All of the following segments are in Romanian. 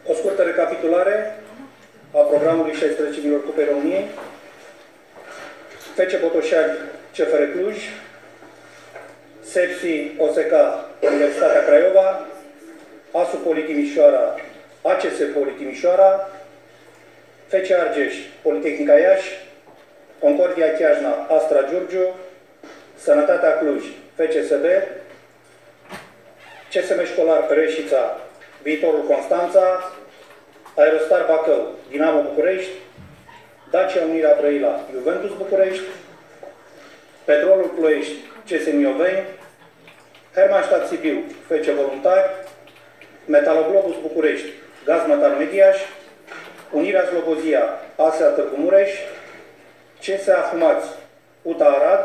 O scurtă recapitulare a programului 16 Cupei României. FC Botoșani, CFR Cluj, SEPSI OSK, Universitatea Craiova, ASU Poli Timișoara, ACS Poli Timișoara, FC Argeș, Politehnica Iași, Concordia Chiajna, Astra Giurgiu, Sănătatea Cluj, FCSB, CSM Școlar Reșița, Viitorul Constanța, Aerostar Bacău, Dinamo București, Dacia Unirea Brăila, Juventus București, Petrolul Ploiești, CSM Mioveni, Hermannstadt Sibiu, FC Voluntari, Metaloglobus București, Gazmetal Mediaș, Unirea Slobozia, ASEA Târgu Mureș, CSA Fumați, UTA Arad,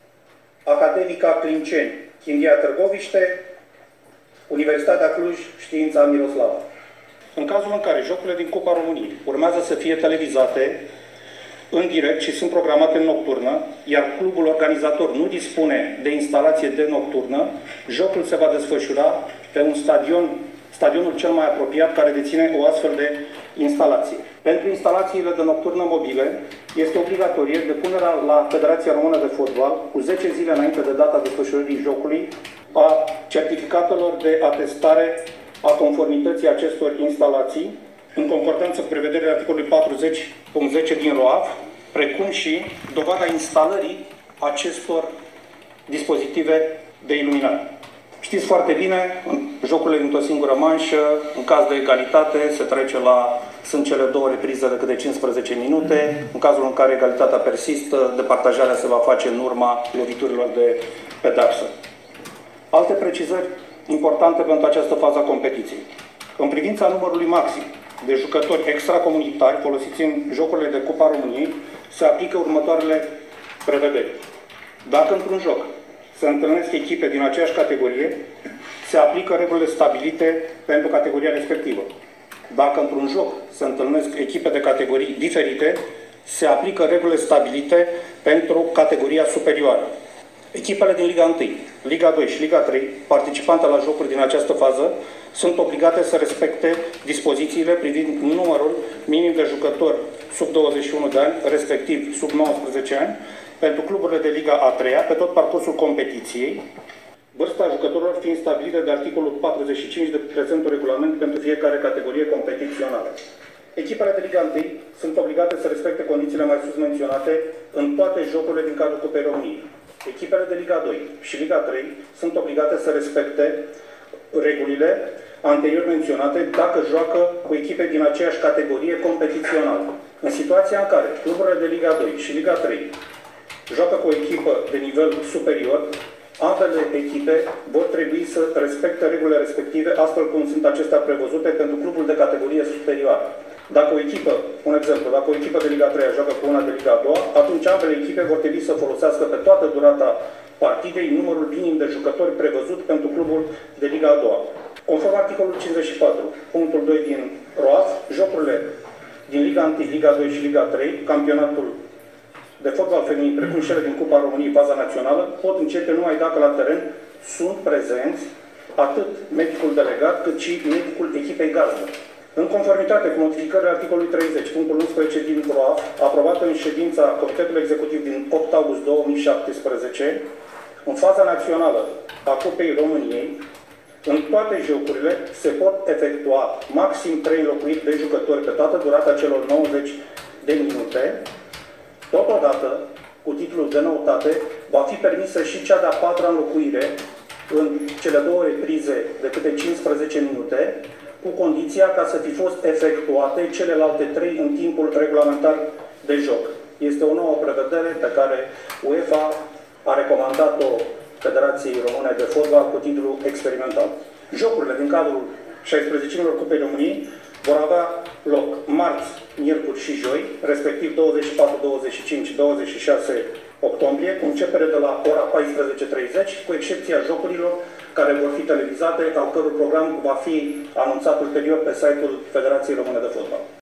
Academica Clinceni, Chindia Târgoviște, Universitatea Cluj, Știința Miroslava. În cazul în care jocurile din Cupa României urmează să fie televizate în direct și sunt programate în nocturnă, iar clubul organizator nu dispune de instalație de nocturnă, jocul se va desfășura pe un stadionul cel mai apropiat care deține o astfel de instalație. Pentru instalațiile de nocturnă mobile este obligatorie depunerea la Federația Română de Fotbal cu 10 zile înainte de data desfășurării jocului a certificatelor de atestare a conformității acestor instalații, în concordanță cu prevederile articolului 40.10 din ROAF, precum și dovada instalării acestor dispozitive de iluminare. Știți foarte bine, în jocurile dintr-o singură manșă, în caz de egalitate, sunt cele două reprize de câte 15 minute. În cazul în care egalitatea persistă, departajarea se va face în urma loviturilor de pedeapsă. Alte precizări importante pentru această fază a competiției. În privința numărului maxim de jucători extracomunitari folosiți în jocurile de Cupa României, se aplică următoarele prevederi. Dacă într-un joc se întâlnesc echipe din aceeași categorie, se aplică regulile stabilite pentru categoria respectivă. Dacă într-un joc se întâlnesc echipe de categorii diferite, se aplică regulile stabilite pentru categoria superioară. Echipele din Liga 1, Liga 2 și Liga 3, participante la jocuri din această fază, sunt obligate să respecte dispozițiile privind numărul minim de jucători sub 21 de ani, respectiv sub 19 ani, pentru cluburile de Liga a 3-a, pe tot parcursul competiției, vârsta jucătorilor fiind stabilită de articolul 45 de prezentul regulament pentru fiecare categorie competițională. Echipele de Liga 1 sunt obligate să respecte condițiile mai sus menționate în toate jocurile din cadrul Cupei României. Echipele de Liga 2 și Liga 3 sunt obligate să respecte regulile anterior menționate dacă joacă cu echipe din aceeași categorie competițională. În situația în care cluburile de Liga 2 și Liga 3 joacă cu o echipă de nivel superior, ambele echipe vor trebui să respecte regulile respective, astfel cum sunt acestea prevăzute pentru clubul de categorie superioară. Dacă o echipă, un exemplu, dacă o echipă de Liga 3 joacă cu una de Liga 2, atunci ambele echipe vor trebui să folosească pe toată durata partidei numărul minim de jucători prevăzut pentru clubul de Liga 2. Conform articolul 54, punctul 2 din ROAF, jocurile din Liga 1, Liga 2 și Liga 3, campionatul de fotbal feminin, precum cele din Cupa României, baza națională, pot începe numai dacă la teren sunt prezenți atât medicul delegat, cât și medicul echipei gazdă. În conformitate cu modificările articolului 30, punctul 11 din ROAF, aprobată în ședința Comitetului Executiv din 8 august 2017, în faza națională a Cupei României, în toate jocurile se pot efectua maxim 3 înlocuiri de jucători pe toată durata celor 90 de minute. Totodată, cu titlul de noutate, va fi permisă și cea de-a 4-a înlocuire în cele două reprize de câte 15 minute, cu condiția ca să fi fost efectuate celelalte 3 în timpul regulamentar de joc. Este o nouă prevedere pe care UEFA a recomandat-o Federației Române de Fotbal cu titlu experimental. Jocurile din cadrul 16-ilor Cupei României vor avea loc marți, miercuri și joi, respectiv 24, 25, 26 octombrie, cu începere de la ora 14:30, cu excepția jocurilor care vor fi televizate, al căror program va fi anunțat ulterior pe site-ul Federației Române de Fotbal.